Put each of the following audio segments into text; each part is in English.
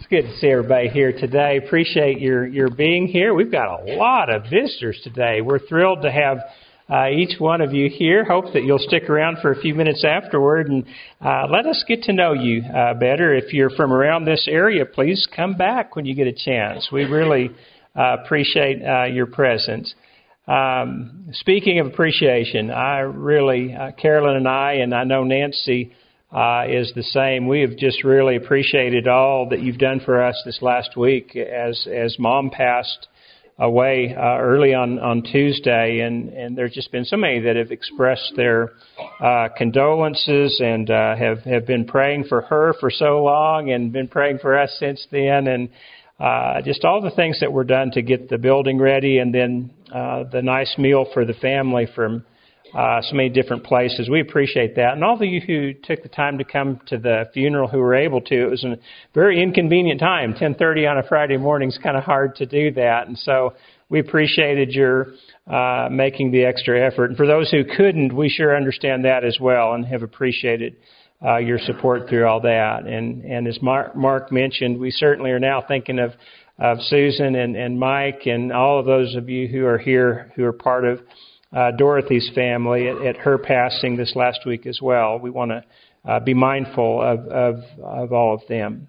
It's good to see everybody here today. Appreciate your being here. We've got a lot of visitors today. We're thrilled to have each one of you here. Hope that you'll stick around for a few minutes afterward and let us get to know you better. If you're from around this area, please come back when you get a chance. We really appreciate your presence. Speaking of appreciation, Carolyn and I know Nancy is the same. We have just really appreciated all that you've done for us this last week as Mom passed away early on Tuesday, and there's just been so many that have expressed their condolences and have been praying for her for so long and been praying for us since then, and just all the things that were done to get the building ready, and then the nice meal for the family from so many different places. We appreciate that. And all of you who took the time to come to the funeral who were able to, it was a very inconvenient time. 10:30 on a Friday morning is kind of hard to do that. And so we appreciated your making the extra effort. And for those who couldn't, we sure understand that as well and have appreciated your support through all that. And as Mark mentioned, we certainly are now thinking of Susan and Mike and all of those of you who are here who are part of Dorothy's family at her passing this last week as well. We want to be mindful of all of them.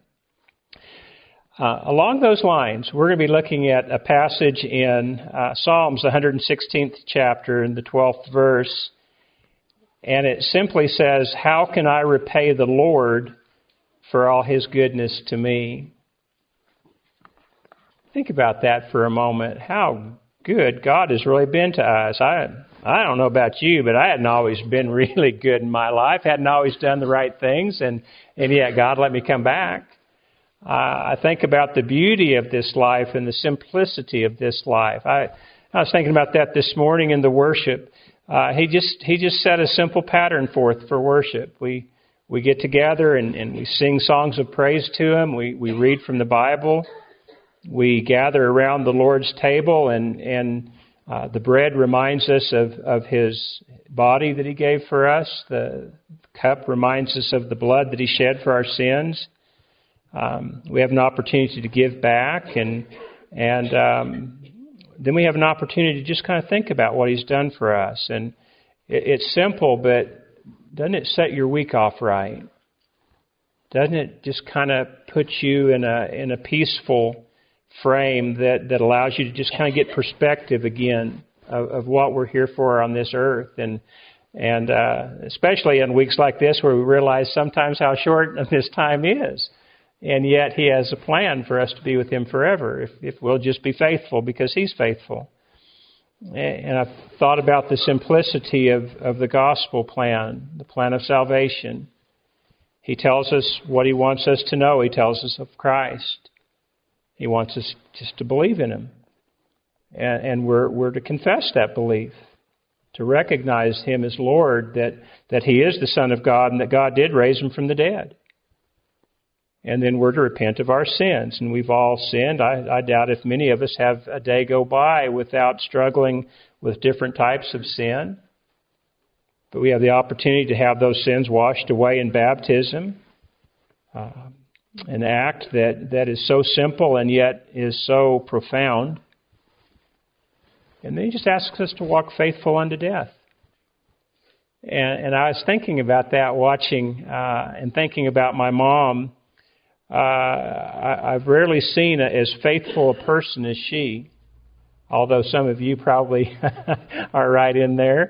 Along those lines, we're going to be looking at a passage in Psalms, the 116th chapter, in the 12th verse. And it simply says, "How can I repay the Lord for all His goodness to me?" Think about that for a moment. How good God has really been to us. I don't know about you, but I hadn't always been really good in my life. Hadn't always done the right things, and yet God let me come back. I think about the beauty of this life and the simplicity of this life. I was thinking about that this morning in the worship. He just set a simple pattern forth for worship. We get together and we sing songs of praise to Him. We read from the Bible. We gather around the Lord's table, and the bread reminds us of His body that He gave for us. The cup reminds us of the blood that He shed for our sins. We have an opportunity to give back, and then we have an opportunity to just kind of think about what He's done for us. And it's simple, but doesn't it set your week off right? Doesn't it just kind of put you in a peaceful frame that allows you to just kind of get perspective again of what we're here for on this earth, and especially in weeks like this where we realize sometimes how short this time is, and yet He has a plan for us to be with Him forever if we'll just be faithful because He's faithful. And I've thought about the simplicity of the gospel plan, the plan of salvation. He tells us what He wants us to know. He tells us of Christ. He wants us just to believe in Him. And we're to confess that belief, to recognize Him as Lord, that He is the Son of God and that God did raise Him from the dead. And then we're to repent of our sins. And we've all sinned. I doubt if many of us have a day go by without struggling with different types of sin. But we have the opportunity to have those sins washed away in baptism. An act that is so simple and yet is so profound. And then He just asks us to walk faithful unto death. And I was thinking about that, watching and thinking about my mom. I've rarely seen as faithful a person as she, although some of you probably are right in there.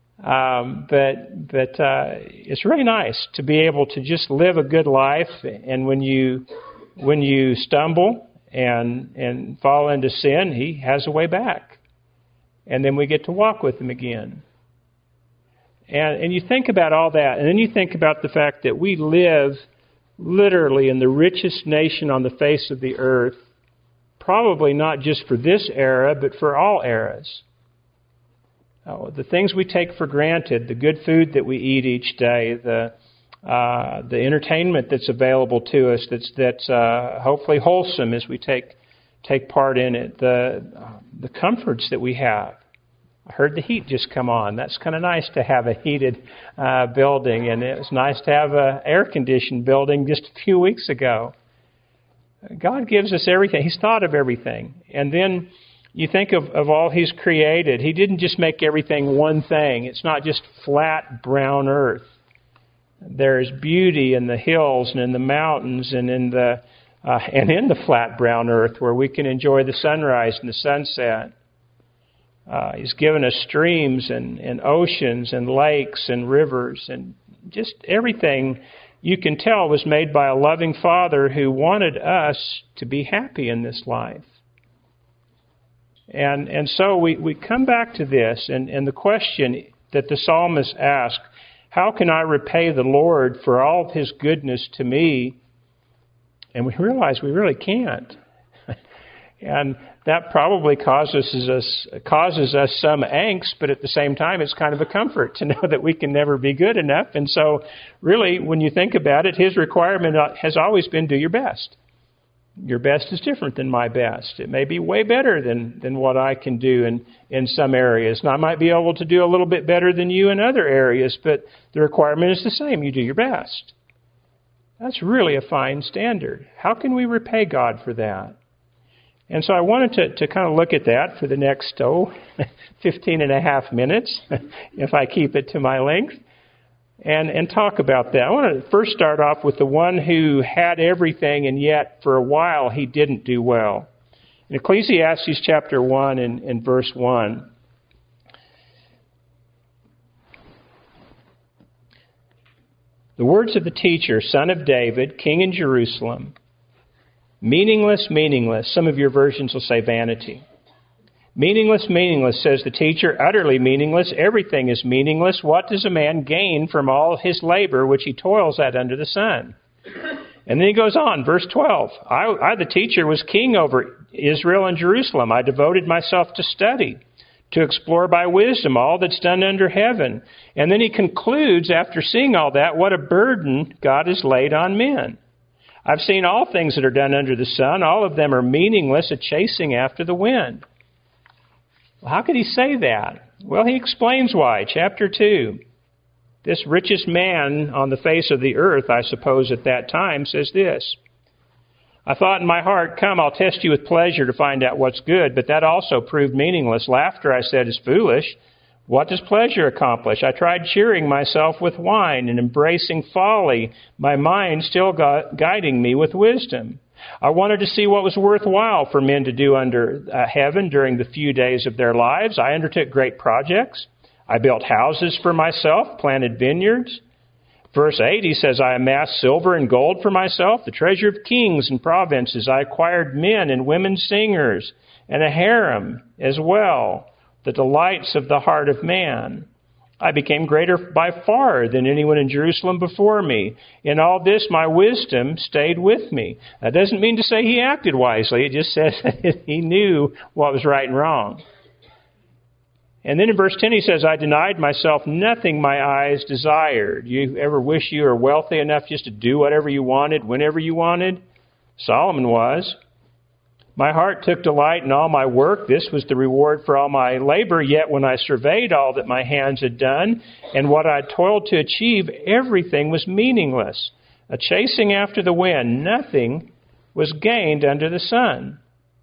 But it's really nice to be able to just live a good life, and when you stumble and fall into sin, He has a way back, and then we get to walk with Him again. And you think about all that, and then you think about the fact that we live literally in the richest nation on the face of the earth, probably not just for this era, but for all eras. The things we take for granted, the good food that we eat each day, the entertainment that's available to us, that's hopefully wholesome as we take part in it, the comforts that we have. I heard the heat just come on. That's kind of nice to have a heated building, and it was nice to have an air-conditioned building just a few weeks ago. God gives us everything. He's thought of everything. And then you think of all He's created. He didn't just make everything one thing. It's not just flat brown earth. There's beauty in the hills and in the mountains and in the flat brown earth where we can enjoy the sunrise and the sunset. He's given us streams and oceans and lakes and rivers, and just everything you can tell was made by a loving Father who wanted us to be happy in this life. And so we come back to this, and the question that the psalmist asked, how can I repay the Lord for all of His goodness to me? And we realize we really can't. And that probably causes us some angst, but at the same time, it's kind of a comfort to know that we can never be good enough. And so, really, when you think about it, His requirement has always been do your best. Your best is different than my best. It may be way better than what I can do in some areas. And I might be able to do a little bit better than you in other areas, but the requirement is the same. You do your best. That's really a fine standard. How can we repay God for that? And so I wanted to kind of look at that for the next, 15 and a half minutes, if I keep it to my length, and talk about that. I want to first start off with the one who had everything, and yet for a while he didn't do well. In Ecclesiastes chapter 1 and verse 1, the words of the teacher, son of David, king in Jerusalem, meaningless, meaningless. Some of your versions will say vanity. Meaningless, meaningless, says the teacher, utterly meaningless. Everything is meaningless. What does a man gain from all his labor which he toils at under the sun? And then he goes on, verse 12. I, the teacher, was king over Israel and Jerusalem. I devoted myself to study, to explore by wisdom all that's done under heaven. And then he concludes, after seeing all that, what a burden God has laid on men. I've seen all things that are done under the sun. All of them are meaningless, a chasing after the wind. Well, how could he say that? Well, he explains why. Chapter 2. This richest man on the face of the earth, I suppose at that time, says this. I thought in my heart, come, I'll test you with pleasure to find out what's good, but that also proved meaningless. Laughter, I said, is foolish. What does pleasure accomplish? I tried cheering myself with wine and embracing folly, my mind still guiding me with wisdom. I wanted to see what was worthwhile for men to do under heaven during the few days of their lives. I undertook great projects. I built houses for myself, planted vineyards. Verse 8, he says, I amassed silver and gold for myself, the treasure of kings and provinces. I acquired men and women singers and a harem as well, the delights of the heart of man. I became greater by far than anyone in Jerusalem before me. In all this, my wisdom stayed with me. That doesn't mean to say he acted wisely. It just says that he knew what was right and wrong. And then in verse 10 he says, I denied myself nothing my eyes desired. You ever wish you were wealthy enough just to do whatever you wanted, whenever you wanted? Solomon was. My heart took delight in all my work. This was the reward for all my labor. Yet when I surveyed all that my hands had done and what I toiled to achieve, everything was meaningless. A chasing after the wind. Nothing was gained under the sun.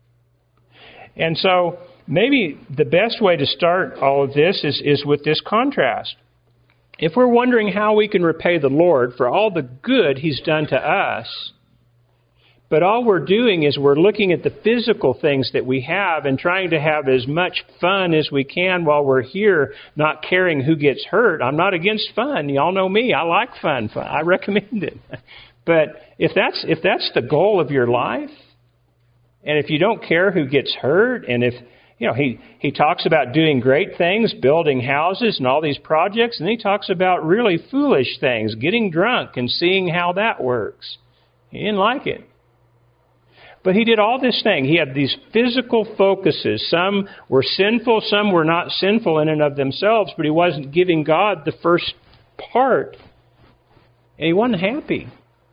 And so maybe the best way to start all of this is with this contrast. If we're wondering how we can repay the Lord for all the good He's done to us, but all we're doing is we're looking at the physical things that we have and trying to have as much fun as we can while we're here, not caring who gets hurt. I'm not against fun. Y'all know me. I like fun. I recommend it. But if that's the goal of your life, and if you don't care who gets hurt, and if he talks about doing great things, building houses and all these projects, and he talks about really foolish things, getting drunk and seeing how that works. He didn't like it. But he did all this thing. He had these physical focuses. Some were sinful, some were not sinful in and of themselves, but he wasn't giving God the first part. And he wasn't happy.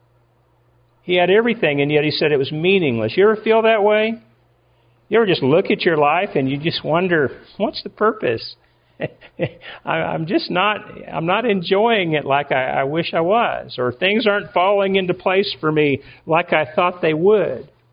He had everything, and yet he said it was meaningless. You ever feel that way? You ever just look at your life and you just wonder, what's the purpose? I'm not enjoying it like I wish I was, or things aren't falling into place for me like I thought they would.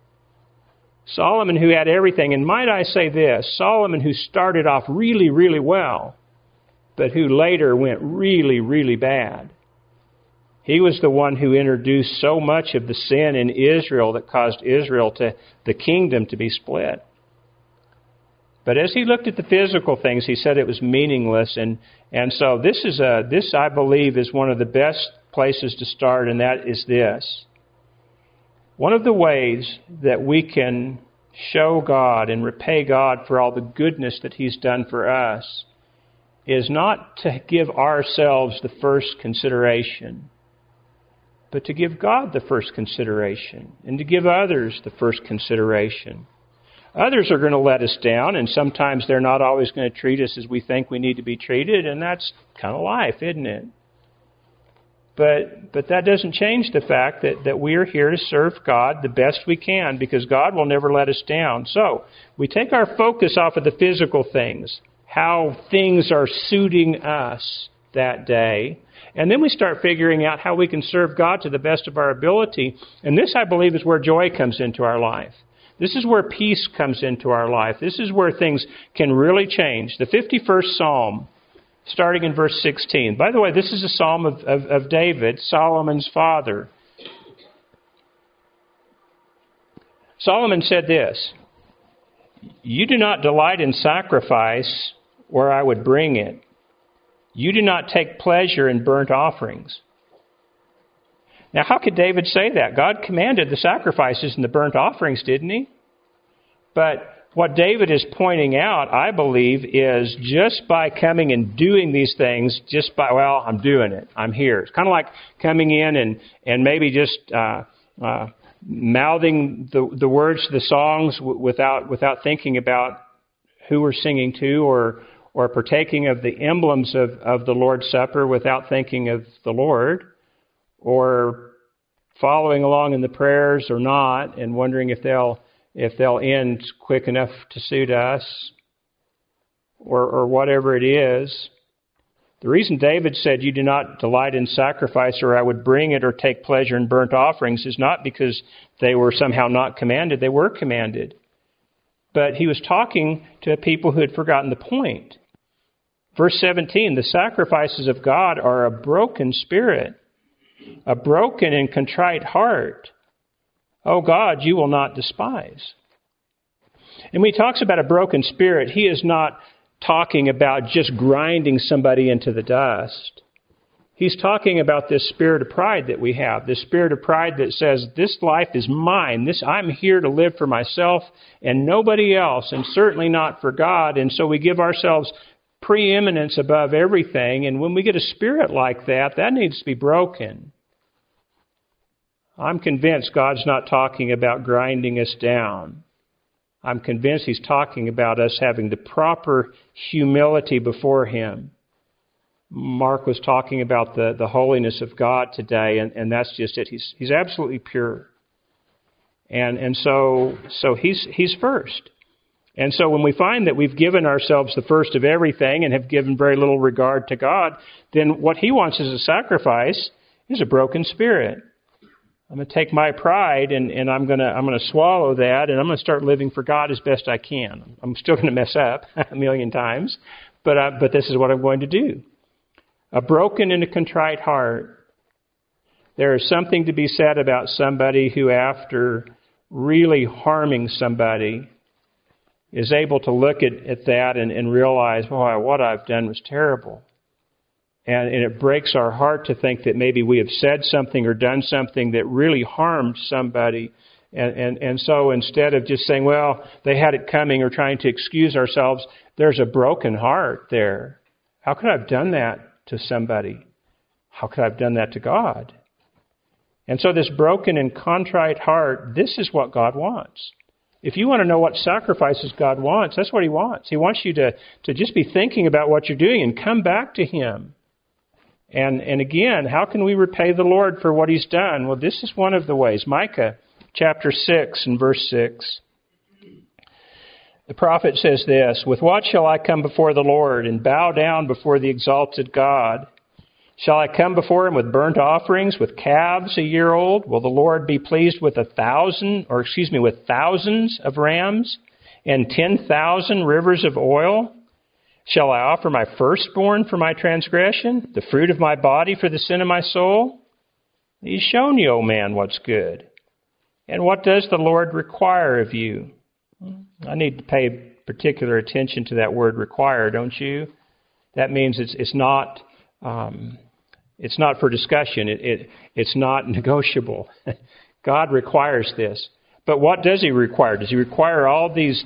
Solomon who had everything. And might I say this, Solomon who started off really, really well, but who later went really, really bad. He was the one who introduced so much of the sin in Israel that caused the kingdom to be split. But as he looked at the physical things, he said it was meaningless. And so this I believe is one of the best places to start, and that is this. One of the ways that we can show God and repay God for all the goodness that He's done for us is not to give ourselves the first consideration, but to give God the first consideration and to give others the first consideration. Others are going to let us down, and sometimes they're not always going to treat us as we think we need to be treated, and that's kind of life, isn't it? But that doesn't change the fact that we are here to serve God the best we can, because God will never let us down. So we take our focus off of the physical things, how things are suiting us that day, and then we start figuring out how we can serve God to the best of our ability. And this, I believe, is where joy comes into our life. This is where peace comes into our life. This is where things can really change. The 51st Psalm, starting in verse 16. By the way, this is a psalm of David, Solomon's father. Solomon said this, "You do not delight in sacrifice where I would bring it. You do not take pleasure in burnt offerings." Now, how could David say that? God commanded the sacrifices and the burnt offerings, didn't He? But what David is pointing out, I believe, is just by coming and doing these things, I'm doing it. I'm here. It's kind of like coming in and maybe just mouthing the words to the songs without thinking about who we're singing to, or partaking of the emblems of the Lord's Supper without thinking of the Lord, or following along in the prayers or not, and wondering if they'll end quick enough to suit us, or whatever it is. The reason David said, "You do not delight in sacrifice, or I would bring it, or take pleasure in burnt offerings," is not because they were somehow not commanded. They were commanded. But he was talking to people who had forgotten the point. Verse 17, "The sacrifices of God are a broken spirit, a broken and contrite heart. O God, you will not despise." And when he talks about a broken spirit, he is not talking about just grinding somebody into the dust. He's talking about this spirit of pride that we have, this spirit of pride that says, this life is mine. I'm here to live for myself and nobody else, and certainly not for God. And so we give ourselves preeminence above everything. And when we get a spirit like that, that needs to be broken. I'm convinced God's not talking about grinding us down. I'm convinced He's talking about us having the proper humility before Him. Mark was talking about the holiness of God today, and that's just it. He's absolutely pure. And so He's first. And so when we find that we've given ourselves the first of everything and have given very little regard to God, then what He wants as a sacrifice is a broken spirit. I'm going to take my pride and I'm going to swallow that, and I'm going to start living for God as best I can. I'm still going to mess up a million times, but this is what I'm going to do. A broken and a contrite heart. There is something to be said about somebody who, after really harming somebody, is able to look at that and realize, boy, what I've done was terrible. And it breaks our heart to think that maybe we have said something or done something that really harmed somebody. And so instead of just saying, well, they had it coming, or trying to excuse ourselves, there's a broken heart there. How could I have done that to somebody? How could I have done that to God? And so this broken and contrite heart, this is what God wants. If you want to know what sacrifices God wants, that's what He wants. He wants you to just be thinking about what you're doing and come back to Him. And again, how can we repay the Lord for what He's done? Well, this is one of the ways. Micah chapter 6 and verse 6. The prophet says this, "With what shall I come before the Lord and bow down before the exalted God? Shall I come before him with burnt offerings, with calves a year old? Will the Lord be pleased with with thousands of rams and 10,000 rivers of oil? Shall I offer my firstborn for my transgression, the fruit of my body for the sin of my soul? He's shown you, O man, what's good. And what does the Lord require of you? I need to pay particular attention to that word require, don't you? That means it's not for discussion. It's not negotiable. God requires this. But what does He require? Does He require all these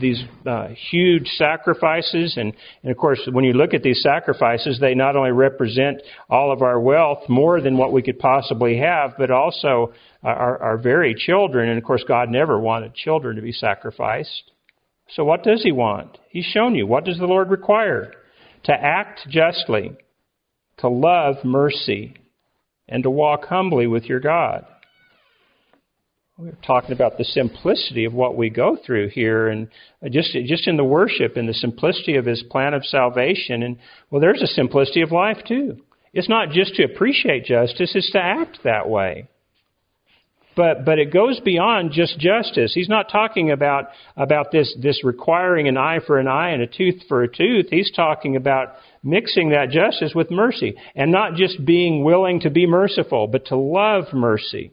huge sacrifices? And of course, when you look at these sacrifices, they not only represent all of our wealth, more than what we could possibly have, but also our very children. And of course, God never wanted children to be sacrificed. So what does He want? He's shown you. What does the Lord require? To act justly, to love mercy, and to walk humbly with your God. We're talking about the simplicity of what we go through here, and just in the worship and the simplicity of His plan of salvation. And well, there's a simplicity of life too. It's not just to appreciate justice; it's to act that way. But it goes beyond just justice. He's not talking about this requiring an eye for an eye and a tooth for a tooth. He's talking about mixing that justice with mercy, and not just being willing to be merciful, but to love mercy.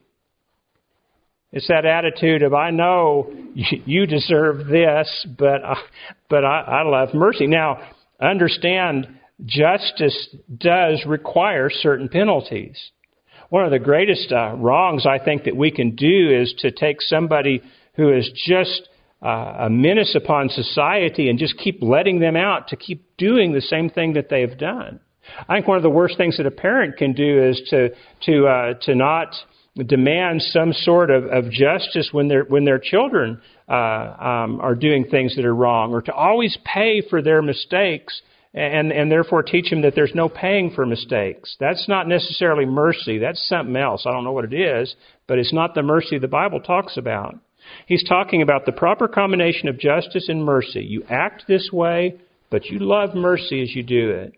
It's that attitude of, I know you deserve this, but I love mercy. Now, understand, justice does require certain penalties. One of the greatest wrongs I think that we can do is to take somebody who is just a menace upon society and just keep letting them out to keep doing the same thing that they've done. I think one of the worst things that a parent can do is to not demand some sort of justice when their children are doing things that are wrong, or to always pay for their mistakes and therefore teach them that there's no paying for mistakes. That's not necessarily mercy. That's something else. I don't know what it is, but it's not the mercy the Bible talks about. He's talking about the proper combination of justice and mercy. You act this way, but you love mercy as you do it.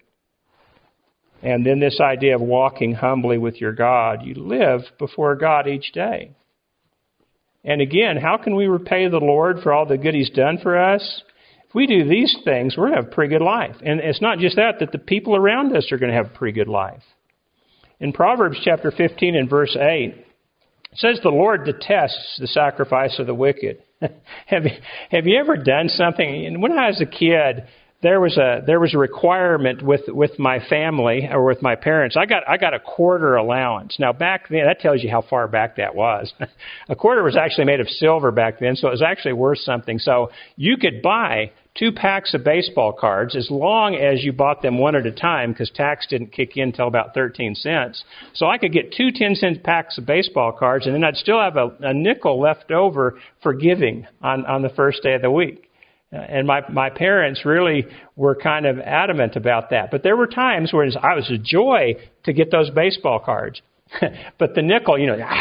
And then this idea of walking humbly with your God. You live before God each day. And again, how can we repay the Lord for all the good He's done for us? If we do these things, we're going to have a pretty good life. And it's not just that the people around us are going to have a pretty good life. In Proverbs chapter 15 and verse 8, it says the Lord detests the sacrifice of the wicked. Have you ever done something? And when I was a kid, there was a requirement with my family or with my parents. I got a quarter allowance. Now back then, that tells you how far back that was. A quarter was actually made of silver back then, so it was actually worth something. So you could buy 2 packs of baseball cards as long as you bought them one at a time, because tax didn't kick in until about 13 cents. So I could get 2 10-cent packs of baseball cards, and then I'd still have a nickel left over for giving on the first day of the week. And my parents really were kind of adamant about that. But there were times where it was a joy to get those baseball cards. But the nickel,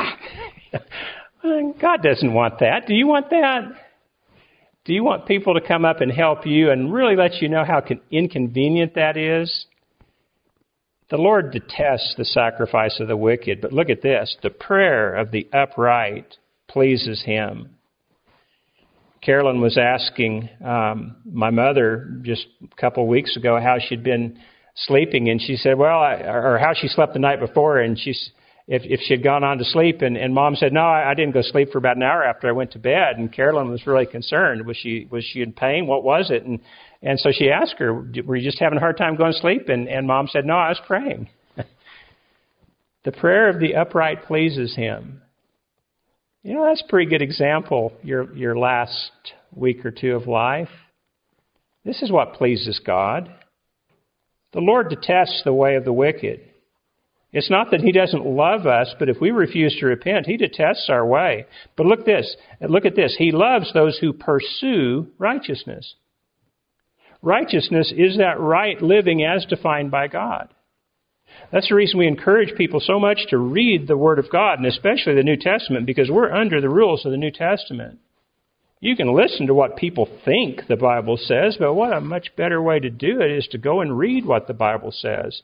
God doesn't want that. Do you want that? Do you want people to come up and help you and really let you know how inconvenient that is? The Lord detests the sacrifice of the wicked. But look at this. The prayer of the upright pleases Him. Carolyn was asking my mother just a couple of weeks ago how she'd been sleeping, and she said, or how she slept the night before, and if she had gone on to sleep, and Mom said, no, I didn't go to sleep for about an hour after I went to bed, and Carolyn was really concerned. Was she in pain? What was it? And so she asked her, were you just having a hard time going to sleep? And Mom said, no, I was praying. The prayer of the upright pleases Him. That's a pretty good example, your last week or two of life. This is what pleases God. The Lord detests the way of the wicked. It's not that He doesn't love us, but if we refuse to repent, He detests our way. But look at this. He loves those who pursue righteousness. Righteousness is that right living as defined by God. That's the reason we encourage people so much to read the Word of God, and especially the New Testament, because we're under the rules of the New Testament. You can listen to what people think the Bible says, but what a much better way to do it is to go and read what the Bible says.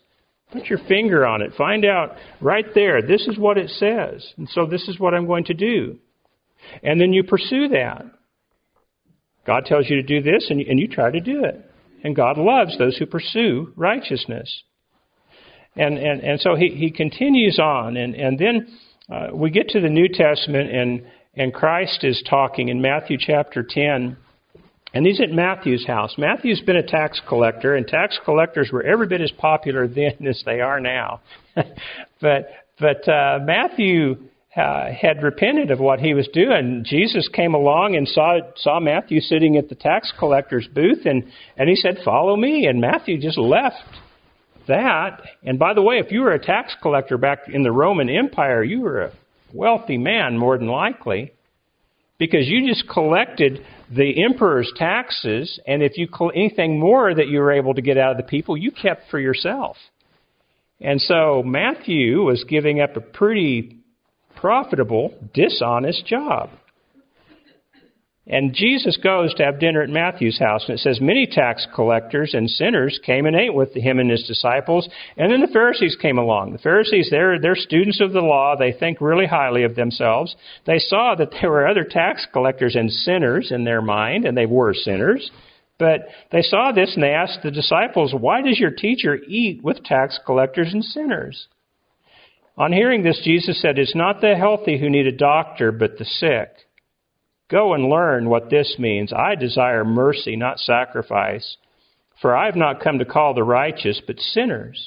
Put your finger on it. Find out right there, this is what it says. And so this is what I'm going to do. And then you pursue that. God tells you to do this, and you try to do it. And God loves those who pursue righteousness. And so he continues on. And then we get to the New Testament, and Christ is talking in Matthew chapter 10. And he's at Matthew's house. Matthew's been a tax collector, and tax collectors were every bit as popular then as they are now. but Matthew had repented of what he was doing. Jesus came along and saw Matthew sitting at the tax collector's booth, and he said, "Follow me." And Matthew just left that. And by the way, if you were a tax collector back in the Roman Empire, you were a wealthy man, more than likely, because you just collected the emperor's taxes, and if you anything more that you were able to get out of the people, you kept for yourself. And so Matthew was giving up a pretty profitable, dishonest job. And Jesus goes to have dinner at Matthew's house, and it says many tax collectors and sinners came and ate with him and his disciples, and then the Pharisees came along. The Pharisees, they're students of the law. They think really highly of themselves. They saw that there were other tax collectors and sinners in their mind, and they were sinners. But they saw this, and they asked the disciples, "Why does your teacher eat with tax collectors and sinners?" On hearing this, Jesus said, "It's not the healthy who need a doctor, but the sick. Go and learn what this means. I desire mercy, not sacrifice. For I have not come to call the righteous, but sinners."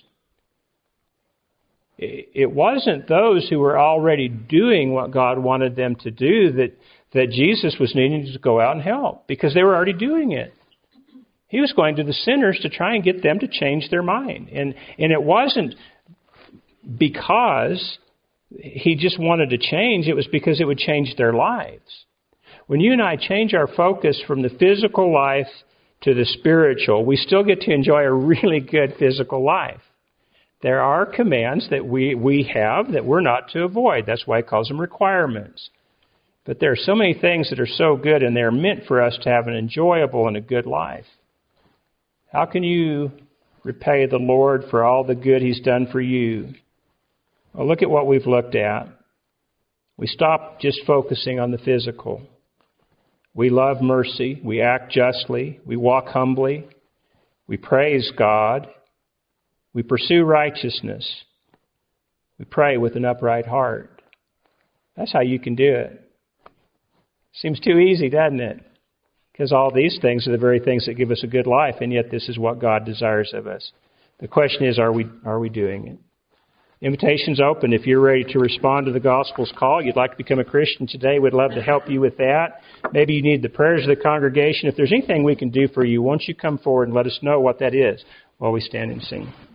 It wasn't those who were already doing what God wanted them to do that Jesus was needing to go out and help, because they were already doing it. He was going to the sinners to try and get them to change their mind. And it wasn't because he just wanted to change. It was because it would change their lives. When you and I change our focus from the physical life to the spiritual, we still get to enjoy a really good physical life. There are commands that we have that we're not to avoid. That's why he calls them requirements. But there are so many things that are so good, and they're meant for us to have an enjoyable and a good life. How can you repay the Lord for all the good he's done for you? Well, look at what we've looked at. We stop just focusing on the physical. We love mercy. We act justly. We walk humbly. We praise God. We pursue righteousness. We pray with an upright heart. That's how you can do it. Seems too easy, doesn't it? Because all these things are the very things that give us a good life, and yet this is what God desires of us. The question is, are we doing it? Invitation's open. If you're ready to respond to the gospel's call, you'd like to become a Christian today, we'd love to help you with that. Maybe you need the prayers of the congregation. If there's anything we can do for you, won't you come forward and let us know what that is while we stand and sing.